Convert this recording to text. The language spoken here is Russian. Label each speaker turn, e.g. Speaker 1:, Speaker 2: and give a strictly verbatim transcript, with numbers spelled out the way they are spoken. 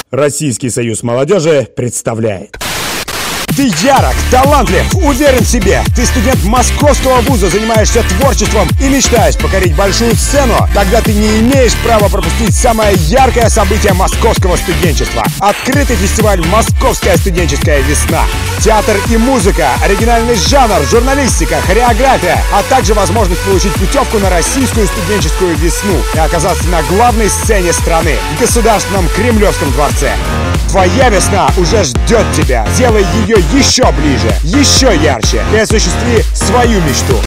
Speaker 1: Российский союз молодежи представляет. Ты ярок, талантлив, уверен в себе. Ты студент московского вуза, занимаешься творчеством и мечтаешь покорить большую сцену. Тогда ты не имеешь права пропустить самое яркое событие московского студенчества. Открытый фестиваль «Московская студенческая весна». Театр и музыка, оригинальный жанр, журналистика, хореография, а также возможность получить путевку на российскую студенческую весну и оказаться на главной сцене страны, в Государственном Кремлевском дворце. Твоя весна уже ждет тебя. Делай ее еще ближе, еще ярче и осуществи свою мечту.